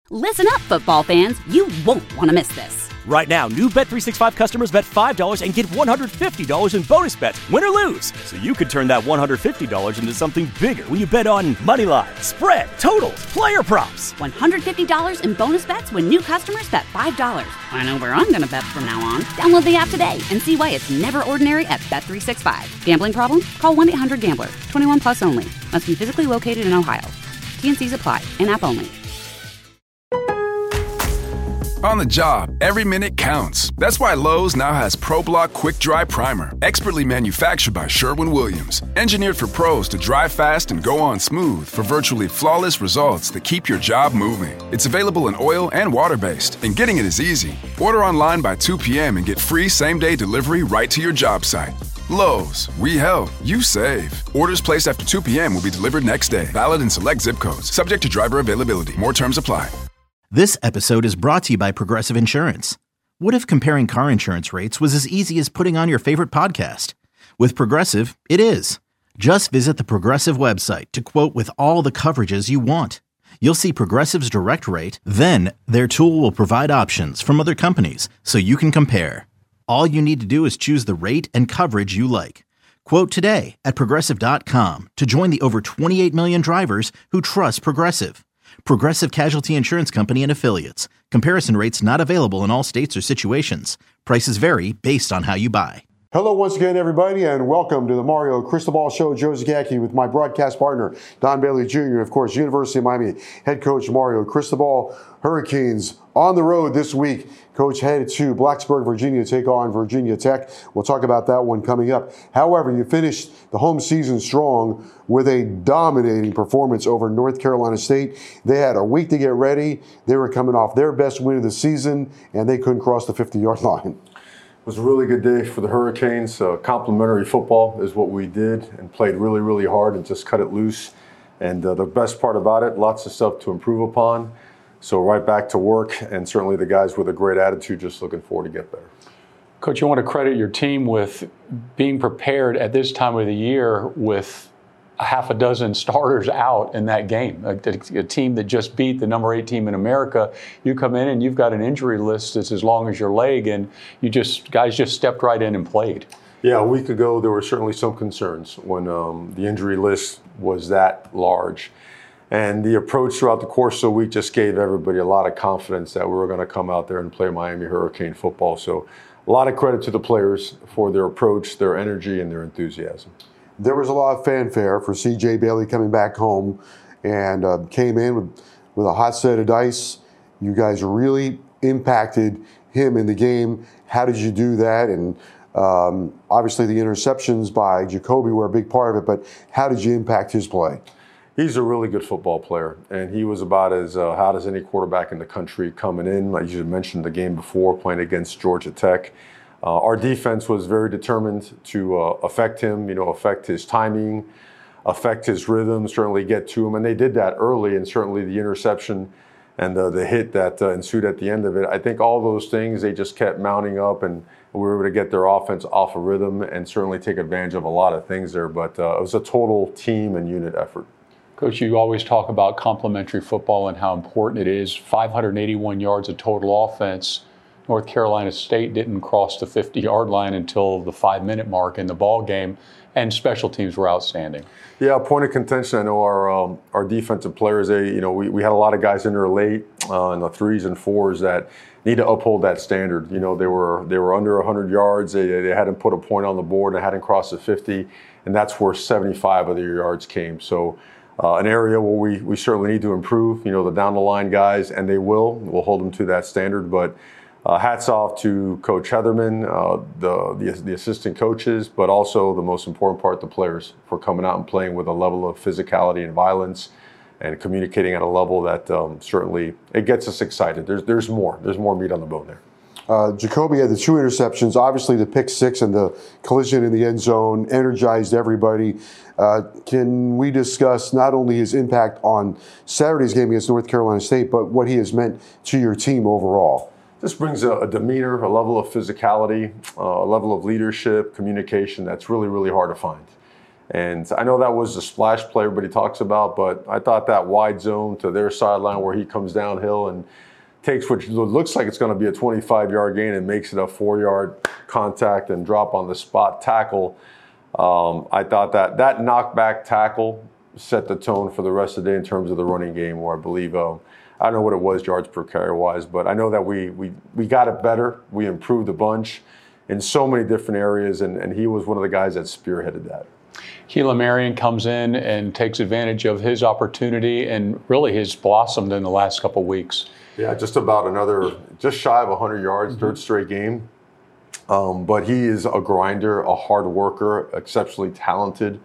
Listen up, football fans. You won't want to miss this. Right now, new Bet365 customers bet $5 and get $150 in bonus bets, win or lose. So you could turn that $150 into something bigger when you bet on money line, spread, totals, player props. $150 in bonus bets when new customers bet $5. I know where I'm going to bet from now on. Download the app today and see why it's never ordinary at Bet365. Gambling problem? Call 1-800-GAMBLER. 21 plus only. Must be physically located in Ohio. T&Cs apply. In-app only. On the job, every minute counts. That's why Lowe's now has ProBlock Quick Dry Primer, expertly manufactured by Sherwin-Williams. Engineered for pros to dry fast and go on smooth for virtually flawless results that keep your job moving. It's available in oil and water-based, and getting it is easy. Order online by 2 p.m. and get free same-day delivery right to your job site. Lowe's, we help, you save. Orders placed after 2 p.m. will be delivered next day. Valid in select zip codes. Subject to driver availability. More terms apply. This episode is brought to you by Progressive Insurance. What if comparing car insurance rates was as easy as putting on your favorite podcast? With Progressive, it is. Just visit the Progressive website to quote with all the coverages you want. You'll see Progressive's direct rate, then their tool will provide options from other companies so you can compare. All you need to do is choose the rate and coverage you like. Quote today at Progressive.com to join the over 28 million drivers who trust Progressive. Progressive Casualty Insurance Company and Affiliates. Comparison rates not available in all states or situations. Prices vary based on how you buy. Hello once again, everybody, and welcome to the Mario Cristobal Show. Joe Zagacki with my broadcast partner, Don Bailey Jr., and of course, University of Miami head coach Mario Cristobal. Hurricanes on the road this week. Coach headed to Blacksburg, Virginia to take on Virginia Tech. We'll talk about that one coming up. However, you finished the home season strong with a dominating performance over North Carolina State. They had a week to get ready. They were coming off their best win of the season, and they couldn't cross the 50-yard line. It was a really good day for the Hurricanes. Complimentary football is what we did and played really, really hard and just cut it loose. And the best part about it, lots of stuff to improve upon. So right back to work, and certainly the guys with a great attitude just looking forward to get better. Coach, you want to credit your team with being prepared at this time of the year with a half a dozen starters out in that game. A team that just beat the number 8 team in America. You come in and you've got an injury list that's as long as your leg, and guys just stepped right in and played. Yeah, a week ago there were certainly some concerns when the injury list was that large. And the approach throughout the course of the week just gave everybody a lot of confidence that we were going to come out there and play Miami Hurricane football. So a lot of credit to the players for their approach, their energy, and their enthusiasm. There was a lot of fanfare for C.J. Bailey coming back home and came in with a hot set of dice. You guys really impacted him in the game. How did you do that? And obviously the interceptions by Jacoby were a big part of it, but how did you impact his play? He's a really good football player, and he was about as hot as any quarterback in the country coming in. Like you mentioned the game before, playing against Georgia Tech. Our defense was very determined to affect him, affect his timing, affect his rhythm, certainly get to him. And they did that early, and certainly the interception and the hit that ensued at the end of it. I think all those things, they just kept mounting up, and we were able to get their offense off a rhythm and certainly take advantage of a lot of things there. But it was a total team and unit effort. Coach, you always talk about complementary football and how important it is. 581 yards of total offense. North Carolina State didn't cross the 50-yard line until the 5-minute mark in the ball game, and special teams were outstanding. Yeah, point of contention. I know our defensive players. We had a lot of guys in there late in the 3s and 4s that need to uphold that standard. They were under 100 yards. They hadn't put a point on the board and hadn't crossed the 50, and that's where 75 of their yards came. So. An area where we certainly need to improve, the down the line guys, and we'll hold them to that standard. But hats off to Coach Heatherman, the assistant coaches, but also the most important part, the players, for coming out and playing with a level of physicality and violence and communicating at a level that certainly it gets us excited. There's more meat on the bone there. Jacoby had the 2 interceptions. Obviously, the pick 6 and the collision in the end zone energized everybody. Can we discuss not only his impact on Saturday's game against North Carolina State, but what he has meant to your team overall? This brings a demeanor, a level of physicality, a level of leadership, communication that's really, really hard to find. And I know that was the splash play everybody talks about, but I thought that wide zone to their sideline where he comes downhill and takes what looks like it's going to be a 25-yard gain and makes it a 4-yard contact and drop on the spot tackle. I thought that knockback tackle set the tone for the rest of the day in terms of the running game, where I believe, I don't know what it was yards per carry wise, but I know that we got it better. We improved a bunch in so many different areas, and he was one of the guys that spearheaded that. Keelan Marion comes in and takes advantage of his opportunity, and really has blossomed in the last couple of weeks. Yeah, just shy of 100 yards, third straight game. But he is a grinder, a hard worker, exceptionally talented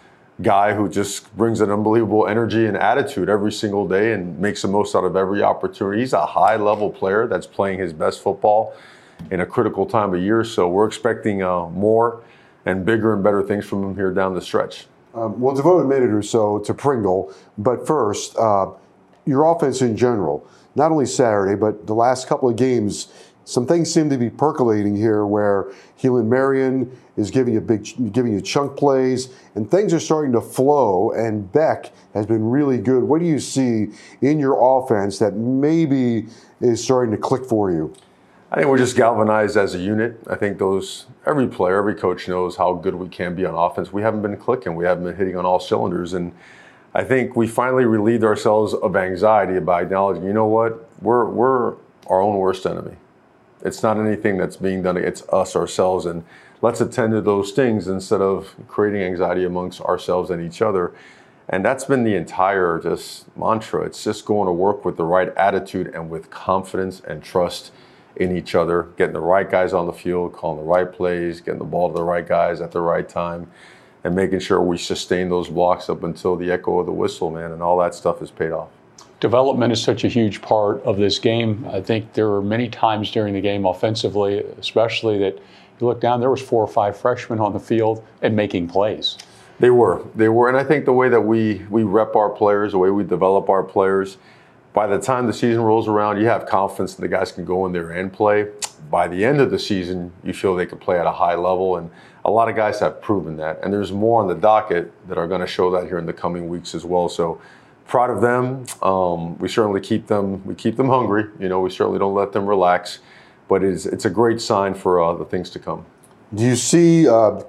guy who just brings an unbelievable energy and attitude every single day and makes the most out of every opportunity. He's a high-level player that's playing his best football in a critical time of year, so we're expecting more and bigger and better things from him here down the stretch. We'll devote a minute or so to Pringle, but first, your offense in general, not only Saturday, but the last couple of games, some things seem to be percolating here where Keelan Marion is giving you chunk plays, and things are starting to flow, and Beck has been really good. What do you see in your offense that maybe is starting to click for you? I think we're just galvanized as a unit. I think every player, every coach knows how good we can be on offense. We haven't been clicking. We haven't been hitting on all cylinders. And I think we finally relieved ourselves of anxiety by acknowledging, you know what, we're our own worst enemy. It's not anything that's being done, it's us, ourselves. And let's attend to those things instead of creating anxiety amongst ourselves and each other. And that's been the entire just mantra. It's just going to work with the right attitude and with confidence and trust in each other, getting the right guys on the field, calling the right plays, getting the ball to the right guys at the right time, and making sure we sustain those blocks up until the echo of the whistle, man, and all that stuff has paid off. Development is such a huge part of this game. I think there were many times during the game offensively, especially, that you look down, there was 4 or 5 freshmen on the field and making plays. They were, and I think the way that we rep our players, the way we develop our players, by the time the season rolls around, you have confidence that the guys can go in there and play. By the end of the season, you feel they can play at a high level, and a lot of guys have proven that. And there's more on the docket that are going to show that here in the coming weeks as well. So proud of them. We certainly keep them hungry. We certainly don't let them relax. But it's a great sign for the things to come. Do you see more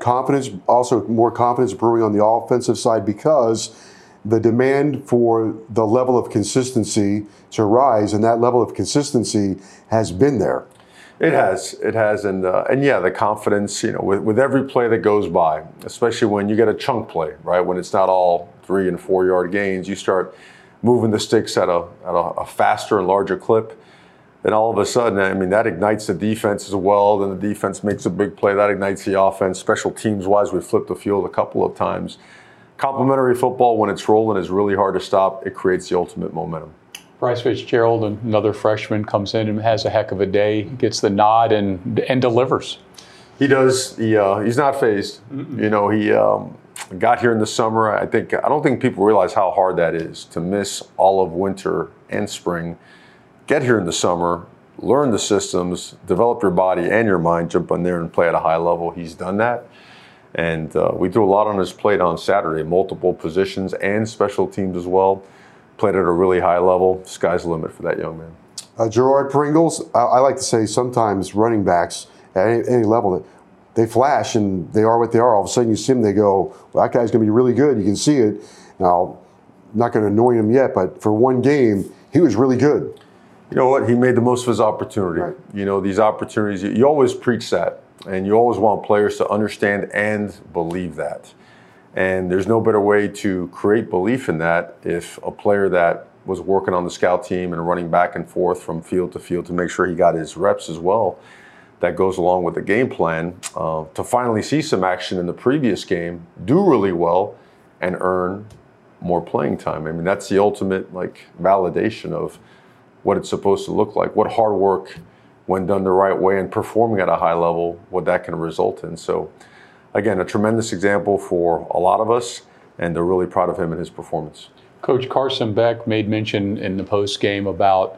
confidence improving on the offensive side because the demand for the level of consistency to rise, and that level of consistency has been there? It has, and yeah, the confidence, with every play that goes by, especially when you get a chunk play, right? When it's not all 3 and 4 yard gains, you start moving the sticks at a faster and larger clip. Then all of a sudden, that ignites the defense as well. Then the defense makes a big play, that ignites the offense. Special teams wise, we flipped the field a couple of times. Complementary football, when it's rolling, is really hard to stop. It creates the ultimate momentum. Bryce Fitzgerald, another freshman, comes in and has a heck of a day, gets the nod and delivers. He does. He's not fazed. Mm-mm. He got here in the summer. I don't think people realize how hard that is to miss all of winter and spring. Get here in the summer, learn the systems, develop your body and your mind, jump in there and play at a high level. He's done that. And we threw a lot on his plate on Saturday, multiple positions and special teams as well. Played at a really high level. Sky's the limit for that young man. Gerard Pringles, I like to say sometimes running backs at any level, they flash and they are what they are. All of a sudden you see them, they go, well, that guy's going to be really good. You can see it. Now, I'm not going to annoy him yet, but for one game, he was really good. You know what? He made the most of his opportunity. Right. These opportunities, you always preach that. And you always want players to understand and believe that. And there's no better way to create belief in that if a player that was working on the scout team and running back and forth from field to field to make sure he got his reps as well, that goes along with the game plan, to finally see some action in the previous game, do really well, and earn more playing time. That's the ultimate validation of what it's supposed to look like, what hard work, when done the right way and performing at a high level, what that can result in. So, again, a tremendous example for a lot of us, and they're really proud of him and his performance. Coach Carson Beck made mention in the post game about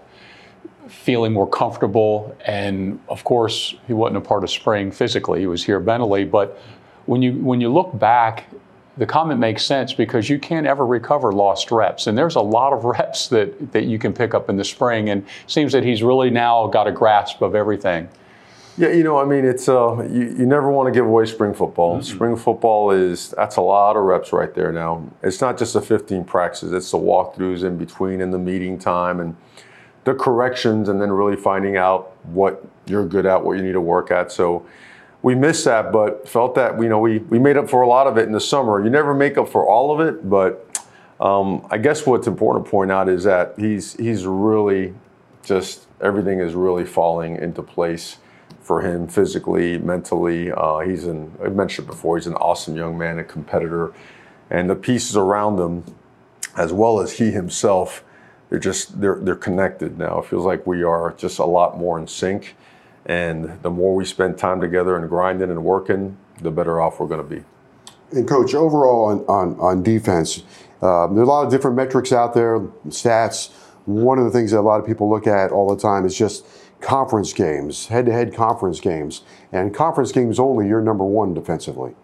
feeling more comfortable, and of course, he wasn't a part of spring physically. He was here mentally, but when you look back the comment makes sense because you can't ever recover lost reps. And there's a lot of reps that you can pick up in the spring. And it seems that he's really now got a grasp of everything. Yeah, it's you never want to give away spring football. Mm-hmm. Spring football that's a lot of reps right there now. It's not just the 15 practices, it's the walkthroughs in between and the meeting time and the corrections and then really finding out what you're good at, what you need to work at. So we missed that, but felt that, we made up for a lot of it in the summer. You never make up for all of it, but I guess what's important to point out is that he's really just, everything is really falling into place for him physically, mentally. I mentioned before, he's an awesome young man, a competitor, and the pieces around him, as well as he himself, they're connected now. It feels like we are just a lot more in sync, and the more we spend time together and grinding and working, the better off we're going to be. And Coach, overall on defense, there are a lot of different metrics out there, stats. One of the things that a lot of people look at all the time is just conference games, head-to-head conference games, and conference games only, you're number one defensively.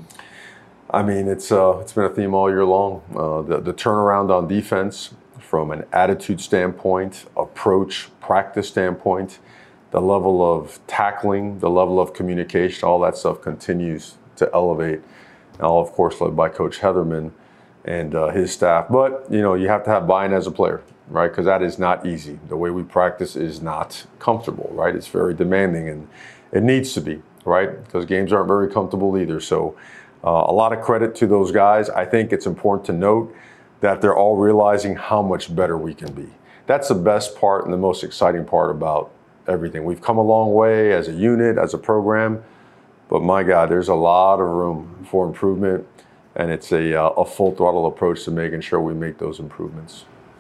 I mean, it's been a theme all year long. The turnaround on defense from an attitude standpoint, approach, practice standpoint, the level of tackling, the level of communication, all that stuff continues to elevate. Now, of course, led by Coach Heatherman and his staff. But, you have to have buy-in as a player, right? Because that is not easy. The way we practice is not comfortable, right? It's very demanding, and it needs to be, right? Because games aren't very comfortable either. So a lot of credit to those guys. I think it's important to note that they're all realizing how much better we can be. That's the best part and the most exciting part about everything. We've come a long way as a unit, as a program, but my God, there's a lot of room for improvement, and it's a full throttle approach to making sure we make those improvements.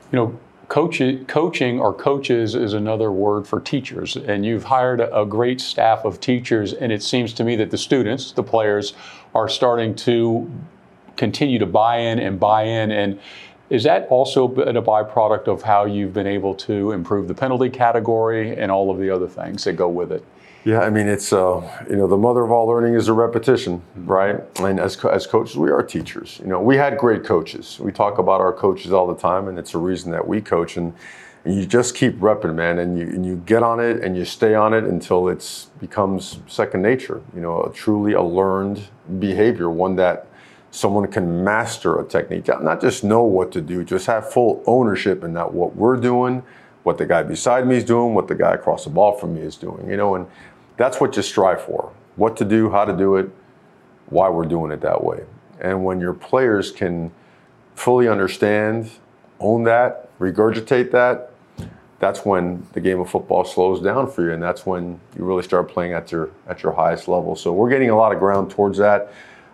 Coaching or coaches is another word for teachers, and you've hired a great staff of teachers, and it seems to me that the students, the players, are starting to continue to buy in, and is that also been a byproduct of how you've been able to improve the penalty category and all of the other things that go with it? Yeah, I mean, it's, the mother of all learning is a repetition, right? And as coaches, we are teachers. We had great coaches. We talk about our coaches all the time, and it's a reason that we coach. And you just keep repping, man, and you get on it and you stay on it until it becomes second nature, truly a learned behavior, one that someone can master a technique, not just know what to do, just have full ownership in that what we're doing, what the guy beside me is doing, what the guy across the ball from me is doing, and that's what you strive for, what to do, how to do it, why we're doing it that way. And when your players can fully understand, own that, regurgitate that, that's when the game of football slows down for you, and that's when you really start playing at your highest level. So we're getting a lot of ground towards that.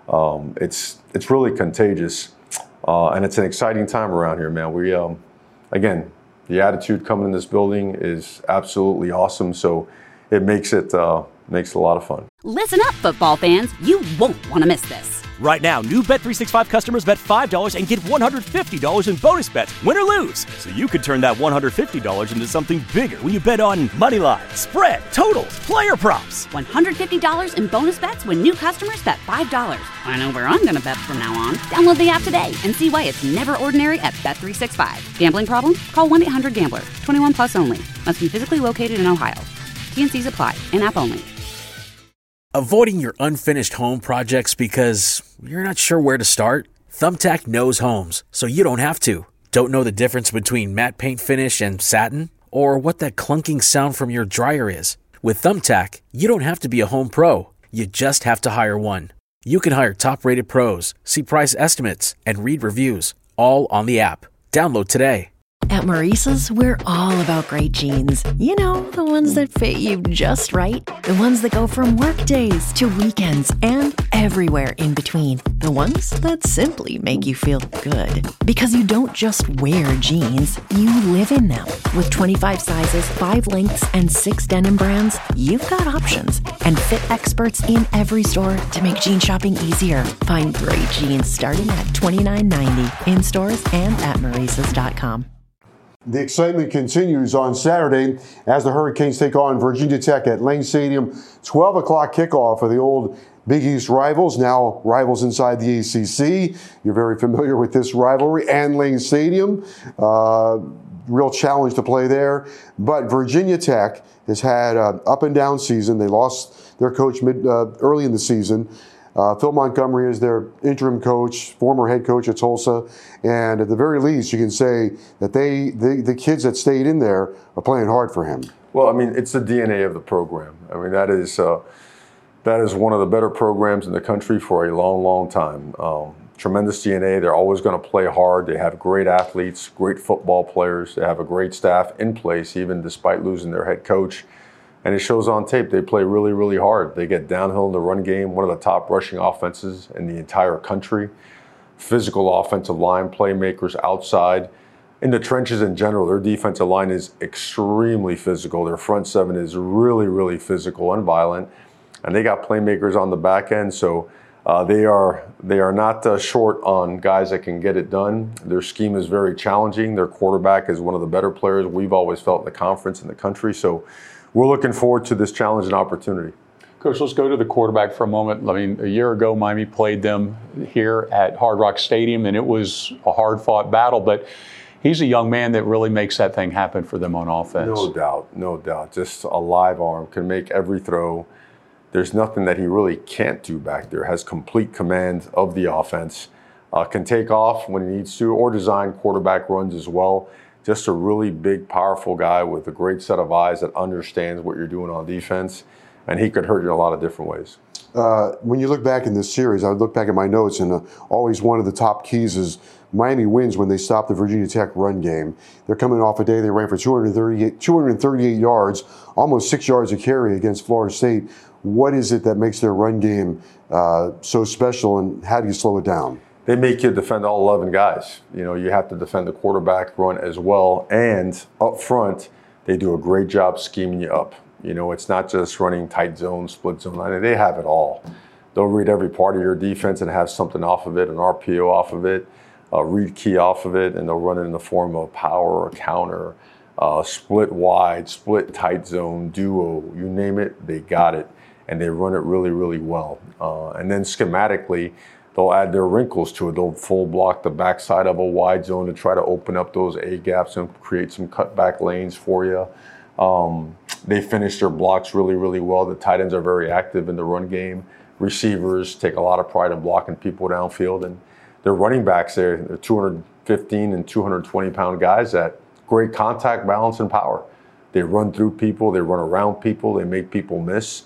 It's really contagious, and it's an exciting time around here, man. We again, the attitude coming in this building is absolutely awesome. So it makes it a lot of fun. Listen up, football fans. You won't want to miss this. Right now, new Bet365 customers bet $5 and get $150 in bonus bets, win or lose. So you could turn that $150 into something bigger when you bet on moneyline, spread, totals, player props. $150 in bonus bets when new customers bet $5. I know where I'm going to bet from now on. Download the app today and see why it's never ordinary at Bet365. Gambling problem? Call 1-800-GAMBLER. 21 plus only. Must be physically located in Ohio. T&Cs apply. In-app only. Avoiding your unfinished home projects because you're not sure where to start? Thumbtack knows homes, so you don't have to. Don't know the difference between matte paint finish and satin? Or what that clunking sound from your dryer is? With Thumbtack, you don't have to be a home pro. You just have to hire one. You can hire top-rated pros, see price estimates, and read reviews, all on the app. Download today. At Maurice's, we're all about great jeans. You know, the ones that fit you just right. The ones that go from work days to weekends and everywhere in between. The ones that simply make you feel good. Because you don't just wear jeans, you live in them. With 25 sizes, 5 lengths, and 6 denim brands, you've got options. And fit experts in every store to make jean shopping easier. Find great jeans starting at $29.90 in stores and at Maurices.com. The excitement continues on Saturday as the Hurricanes take on Virginia Tech at Lane Stadium. 12 o'clock kickoff of the old Big East rivals, now rivals inside the ACC. You're very familiar with this rivalry. Ann Lane Stadium, real challenge to play there. But Virginia Tech has had an up and down season. They lost their coach early in the season. Phil Montgomery is their interim coach, former head coach at Tulsa. And at the very least, you can say that the kids that stayed in there are playing hard for him. Well, I mean, it's the DNA of the program. I mean, that is one of the better programs in the country for a long, long time. Tremendous DNA. They're always going to play hard. They have great athletes, great football players. They have a great staff in place, even despite losing their head coach. And it shows on tape. They play really, really hard. They get downhill in the run game, one of the top rushing offenses in the entire country. Physical offensive line, playmakers outside. In the trenches in general, their defensive line is extremely physical. Their front seven is really, really physical and violent. And they got playmakers on the back end. So they are not short on guys that can get it done. Their scheme is very challenging. Their quarterback is one of the better players we've always felt in the conference in the country. So we're looking forward to this challenge and opportunity. Coach, let's go to the quarterback for a moment. I mean, a year ago, Miami played them here at Hard Rock Stadium, and it was a hard-fought battle. But he's a young man that really makes that thing happen for them on offense. No doubt. Just a live arm, can make every throw. There's nothing that he really can't do back there. Has complete command of the offense. Can take off when he needs to, or design quarterback runs as well. Just a really big, powerful guy with a great set of eyes that understands what you're doing on defense. And he could hurt you in a lot of different ways. When you look back in this series, I would look back at my notes, and always one of the top keys is Miami wins when they stop the Virginia Tech run game. They're coming off a day they ran for 238 yards, almost 6 yards a carry against Florida State. What is it that makes their run game so special, and how do you slow it down? They make you defend all 11 guys. You know, you have to defend the quarterback run as well. And up front, they do a great job scheming you up. You know, it's not just running tight zone, split zone. I mean, they have it all. They'll read every part of your defense and have something off of it, an RPO off of it, a read key off of it, and they'll run it in the form of power or counter, split wide, split tight zone, duo, you name it, they got it. And they run it really, really well. And then schematically, they'll add their wrinkles to it. They'll full block the backside of a wide zone to try to open up those A gaps and create some cutback lanes for you. They finish their blocks really, really well. The tight ends are very active in the run game. Receivers take a lot of pride in blocking people downfield. And their running backs, they're 215 and 220-pound guys that great contact, balance, and power. They run through people. They run around people. They make people miss.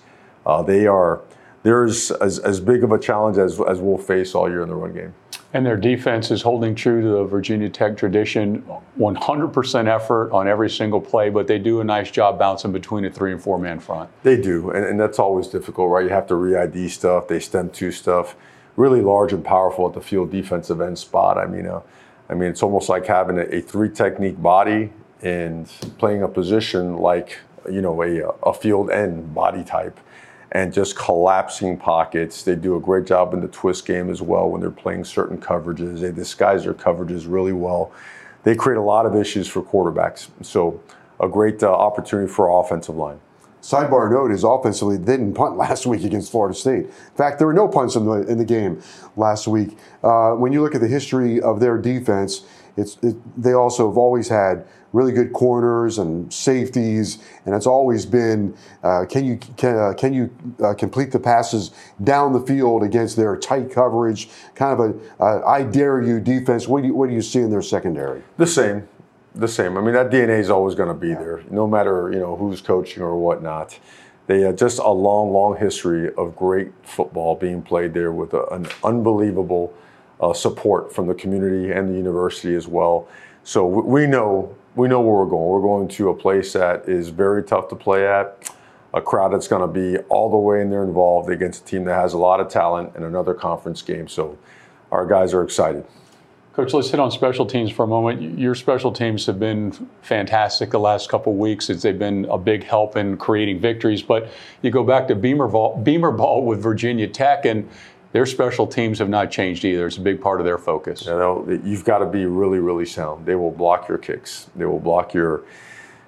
There's as big of a challenge as we'll face all year in the run game. And their defense is holding true to the Virginia Tech tradition, 100% effort on every single play, but they do a nice job bouncing between a 3- and 4-man front. They do, and that's always difficult, right? You have to re-ID stuff, they stem to stuff, really large and powerful at the field defensive end spot. I mean, it's almost like having a 3-technique body and playing a position like, you know, a field end body type. And just collapsing pockets. They do a great job in the twist game as well when they're playing certain coverages. They disguise their coverages really well. They create a lot of issues for quarterbacks. So a great opportunity for our offensive line. Sidebar note is offensively, they didn't punt last week against Florida State. In fact, there were no punts in the game last week. When you look at the history of their defense, they also have always had really good corners and safeties, and it's always been can you complete the passes down the field against their tight coverage, kind of a I dare you defense. What do you see in their secondary? The same. I mean, that DNA is always going to be there, no matter who's coaching or whatnot. They just a long history of great football being played there with an unbelievable support from the community and the university as well. So we know where we're going. We're going to a place that is very tough to play at, a crowd that's going to be all the way in there involved against a team that has a lot of talent in another conference game. So our guys are excited. Coach, let's hit on special teams for a moment. Your special teams have been fantastic the last couple of weeks as they've been a big help in creating victories. But you go back to Beamer Ball with Virginia Tech, and their special teams have not changed either. It's a big part of their focus. You've got to be really, really sound. They will block your kicks. They will block your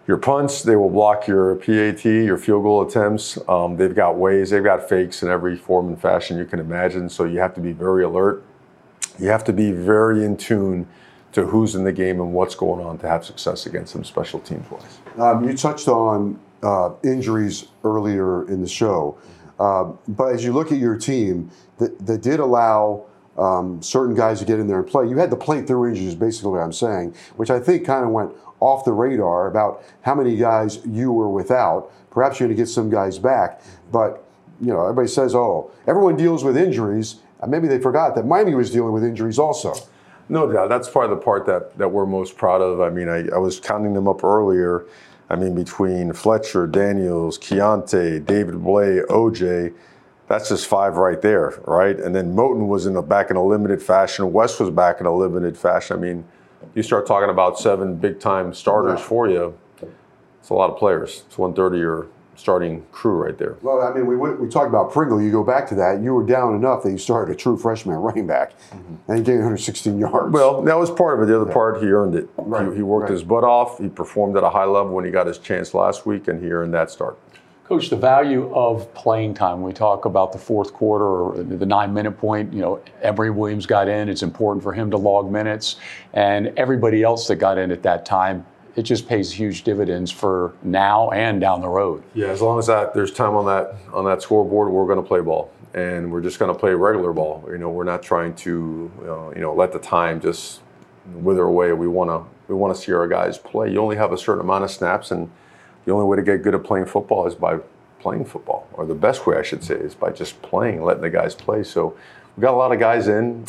your punts, they will block your PAT, your field goal attempts. They've got ways, they've got fakes in every form and fashion you can imagine. So you have to be very alert. You have to be very in tune to who's in the game and what's going on to have success against them special teams wise. You touched on injuries earlier in the show, but as you look at your team, that did allow certain guys to get in there and play. You had to play through injuries, basically what I'm saying, which I think kind of went off the radar about how many guys you were without. Perhaps you're going to get some guys back, but everybody says, oh, everyone deals with injuries. Maybe they forgot that Miami was dealing with injuries also. No doubt. That's probably the part that we're most proud of. I mean, I was counting them up earlier. I mean, between Fletcher, Daniels, Keontae, David Blay, OJ, that's just 5 right there, right? And then Moton was back in a limited fashion. West was back in a limited fashion. I mean, you start talking about 7 big-time starters for you, it's a lot of players. It's 1/3 of your starting crew right there. Well, I mean, we talked about Pringle. You go back to that. You were down enough that you started a true freshman running back, and he gained 116 yards. Well, that was part of it. The other part, he earned it. Right. He worked his butt off. He performed at a high level when he got his chance last week, and he earned that start. Coach, the value of playing time. We talk about the fourth quarter or the 9-minute point. Emory Williams got in. It's important for him to log minutes. And everybody else that got in at that time, it just pays huge dividends for now and down the road. Yeah, as long as there's time on that scoreboard, we're going to play ball. And we're just going to play regular ball. We're not trying to let the time just wither away. We want to see our guys play. You only have a certain amount of snaps, and the only way to get good at playing football is by playing football, or the best way I should say is by just playing, letting the guys play. So we got a lot of guys in,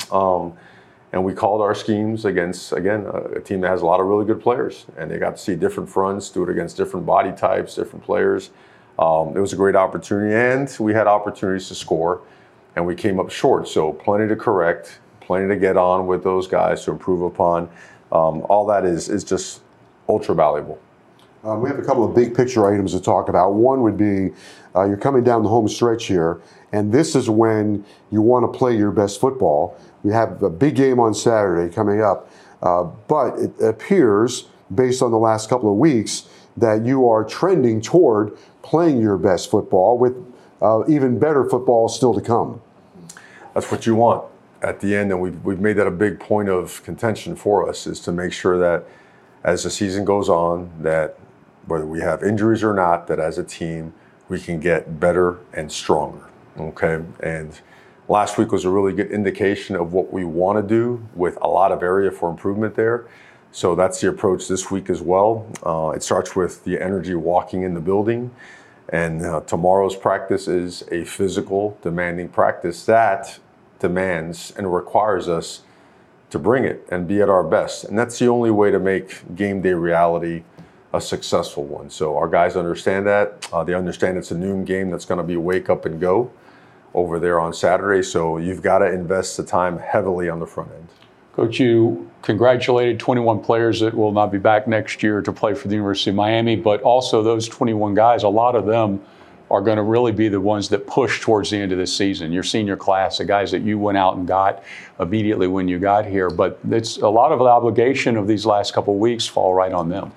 and we called our schemes against, again, a team that has a lot of really good players, and they got to see different fronts, do it against different body types, different players. It was a great opportunity, and we had opportunities to score, and we came up short. So plenty to correct, plenty to get on with those guys to improve upon. All that is just ultra valuable. We have a couple of big picture items to talk about. One would be you're coming down the home stretch here, and this is when you want to play your best football. We have a big game on Saturday coming up, but it appears, based on the last couple of weeks, that you are trending toward playing your best football with even better football still to come. That's what you want at the end, and we've made that a big point of contention for us, is to make sure that as the season goes on, that whether we have injuries or not, that as a team, we can get better and stronger, okay? And last week was a really good indication of what we want to do, with a lot of area for improvement there. So that's the approach this week as well. It starts with the energy walking in the building, and tomorrow's practice is a physical, demanding practice that demands and requires us to bring it and be at our best. And that's the only way to make game day reality a successful one. So our guys understand that. They understand it's a noon game that's going to be wake up and go over there on Saturday. So you've got to invest the time heavily on the front end. Coach, you congratulated 21 players that will not be back next year to play for the University of Miami, but also those 21 guys, a lot of them are going to really be the ones that push towards the end of this season. Your senior class, the guys that you went out and got immediately when you got here, but it's a lot of the obligation of these last couple of weeks fall right on them.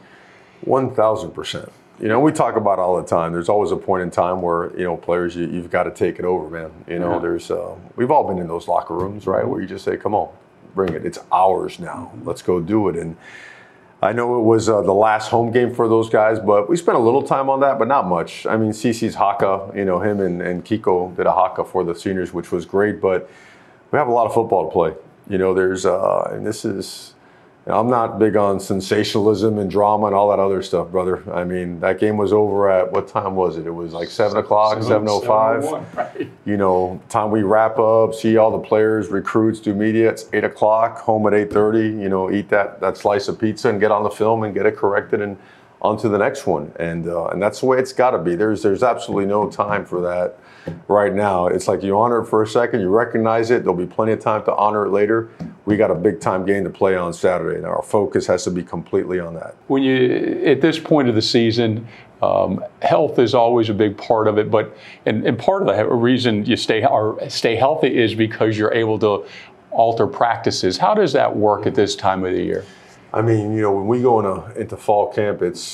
1,000%. We talk about it all the time. There's always a point in time where, players, you've got to take it over, man. There's, we've all been in those locker rooms, right, where you just say, come on, bring it. It's ours now. Let's go do it. And I know it was the last home game for those guys, but we spent a little time on that, but not much. I mean, CC's haka, him and Kiko did a haka for the seniors, which was great, but we have a lot of football to play. There's, and this is, I'm not big on sensationalism and drama and all that other stuff, brother. I mean, that game was over at, what time was it? It was like 7 o'clock, 7:05. Right. Time we wrap up, see all the players, recruits, do media, it's 8 o'clock, home at 8:30, eat that slice of pizza and get on the film and get it corrected and on to the next one. And that's the way it's got to be. There's absolutely no time for that right now. It's like you honor it for a second, you recognize it, there'll be plenty of time to honor it later. We got a big time game to play on Saturday, and our focus has to be completely on that. When at this point of the season, health is always a big part of it, but and part of the reason you stay healthy is because you're able to alter practices. How does that work at this time of the year? I mean, when we go into fall camp, it's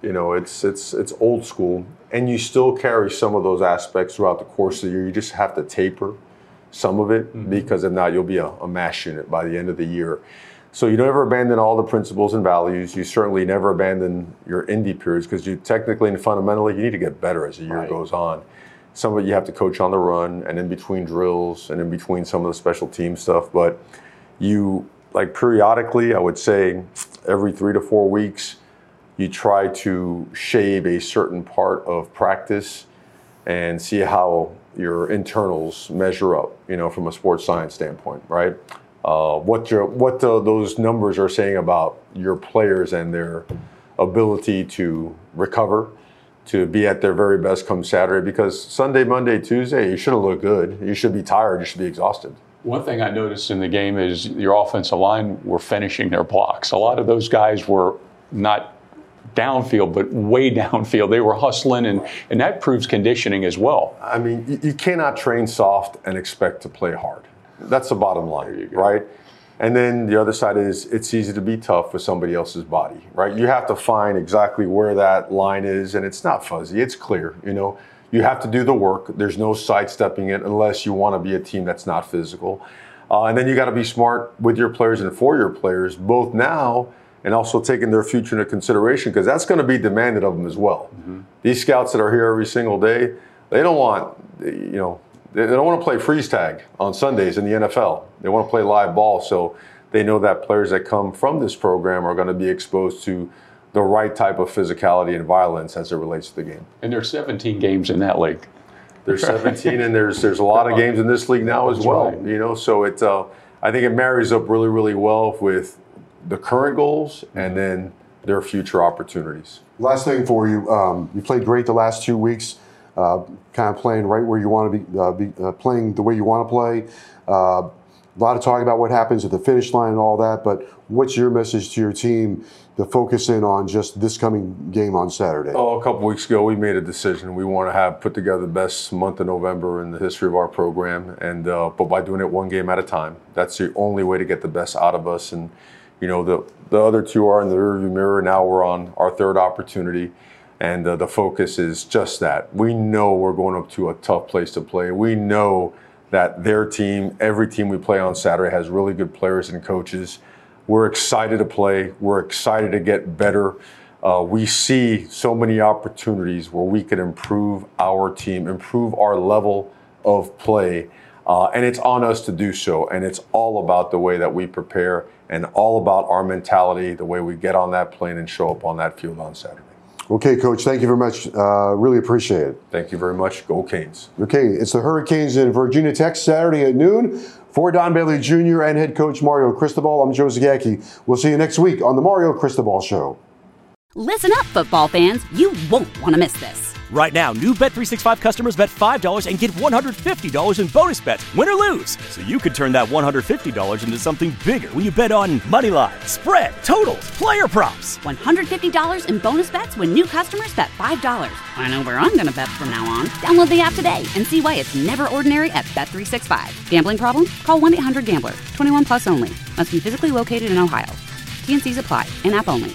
You know, it's old school, and you still carry some of those aspects throughout the course of the year. You just have to taper some of it, because if not, you'll be a mash unit by the end of the year. So you never abandon all the principles and values. You certainly never abandon your indie periods, because you technically and fundamentally, you need to get better as the year goes on. Some of it you have to coach on the run and in between drills and in between some of the special team stuff. But you, like, periodically, I would say every 3 to 4 weeks, you try to shave a certain part of practice and see how your internals measure up, you know, from a sports science standpoint, right? What those numbers are saying about your players and their ability to recover, to be at their very best come Saturday. Because Sunday, Monday, Tuesday, you shouldn't look good. You should be tired. You should be exhausted. One thing I noticed in the game is your offensive line were finishing their blocks. A lot of those guys were not downfield, but way downfield. They were hustling, and that proves conditioning as well. I mean, you cannot train soft and expect to play hard. That's the bottom line, right? And then the other side is it's easy to be tough with somebody else's body, right? You have to find exactly where that line is, and it's not fuzzy, it's clear, you know. You have to do the work. There's no sidestepping it unless you want to be a team that's not physical. And then you got to be smart with your players and for your players, both now and also taking their future into consideration, because that's going to be demanded of them as well. These scouts that are here every single day, they don't want, you know, they don't want to play freeze tag on Sundays in the NFL. They want to play live ball, so they know that players that come from this program are going to be exposed to the right type of physicality and violence as it relates to the game. And there's 17 games in that league. There's 17, and there's a lot of games in this league now as well. Right. You know, so it I think it marries up really, really well with the current goals and then their future opportunities. Last thing for you, you played great the last 2 weeks, kind of playing right where you want to be playing the way you want to play. A lot of talk about what happens at the finish line and all that, but what's your message to your team to focus in on just this coming game on Saturday? Oh, a couple weeks ago, we made a decision. We want to put together the best month of November in the history of our program, and but by doing it one game at a time. That's the only way to get the best out of us. And you know, the other two are in the rearview mirror. Now we're on our third opportunity, and the focus is just that. We know we're going up to a tough place to play. We know that their team, every team we play on Saturday, has really good players and coaches. We're excited to play. We're excited to get better. We see so many opportunities where we can improve our team, improve our level of play, and it's on us to do so. And it's all about the way that we prepare and all about our mentality, the way we get on that plane and show up on that field on Saturday. Okay, Coach, thank you very much. Really appreciate it. Thank you very much. Go Canes. Okay, it's the Hurricanes in Virginia Tech Saturday at noon. For Don Bailey Jr. and head coach Mario Cristobal, I'm Joe Zagacki. We'll see you next week on the Mario Cristobal Show. Listen up, football fans. You won't want to miss this. Right now, new Bet365 customers bet $5 and get $150 in bonus bets, win or lose. So you could turn that $150 into something bigger when you bet on moneyline, spread, totals, player props. $150 in bonus bets when new customers bet $5. I know where I'm going to bet from now on. Download the app today and see why it's never ordinary at Bet365. Gambling problem? Call 1-800-GAMBLER. 21 plus only. Must be physically located in Ohio. T&Cs apply. In-app only.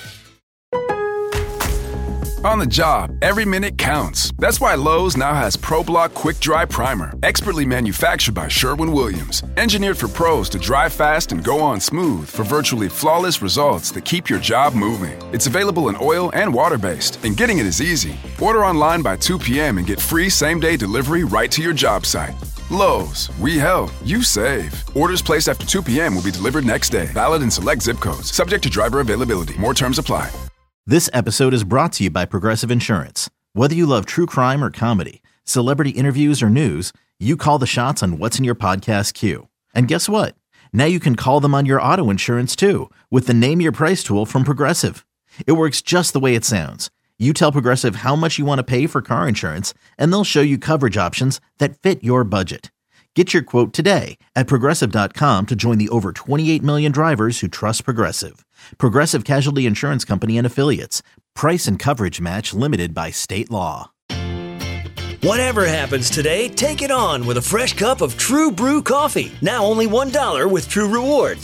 On the job, every minute counts. That's why Lowe's now has ProBlock Quick Dry Primer, expertly manufactured by Sherwin-Williams. Engineered for pros to dry fast and go on smooth for virtually flawless results that keep your job moving. It's available in oil and water-based, and getting it is easy. Order online by 2 p.m. and get free same-day delivery right to your job site. Lowe's, we help, you save. Orders placed after 2 p.m. will be delivered next day. Valid in select zip codes. Subject to driver availability. More terms apply. This episode is brought to you by Progressive Insurance. Whether you love true crime or comedy, celebrity interviews or news, you call the shots on what's in your podcast queue. And guess what? Now you can call them on your auto insurance too with the Name Your Price tool from Progressive. It works just the way it sounds. You tell Progressive how much you want to pay for car insurance, and they'll show you coverage options that fit your budget. Get your quote today at Progressive.com to join the over 28 million drivers who trust Progressive. Progressive Casualty Insurance Company and Affiliates. Price and coverage match limited by state law. Whatever happens today, take it on with a fresh cup of True Brew coffee. Now only $1 with True Rewards.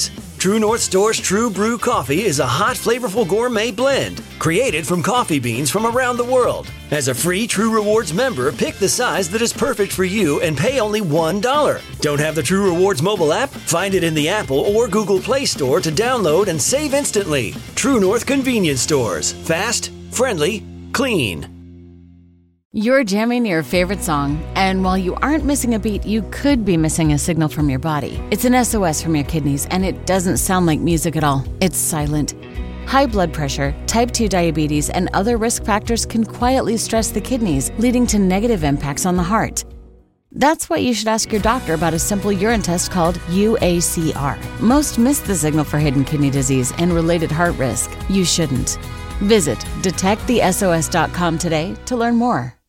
True North Store's True Brew Coffee is a hot, flavorful gourmet blend created from coffee beans from around the world. As a free True Rewards member, pick the size that is perfect for you and pay only $1. Don't have the True Rewards mobile app? Find it in the Apple or Google Play Store to download and save instantly. True North Convenience Stores. Fast, friendly, clean. You're jamming your favorite song, and while you aren't missing a beat, you could be missing a signal from your body. It's an SOS from your kidneys, and it doesn't sound like music at all. It's silent. High blood pressure, type 2 diabetes, and other risk factors can quietly stress the kidneys, leading to negative impacts on the heart. That's why you should ask your doctor about a simple urine test called UACR. Most miss the signal for hidden kidney disease and related heart risk. You shouldn't. Visit detectthesos.com today to learn more.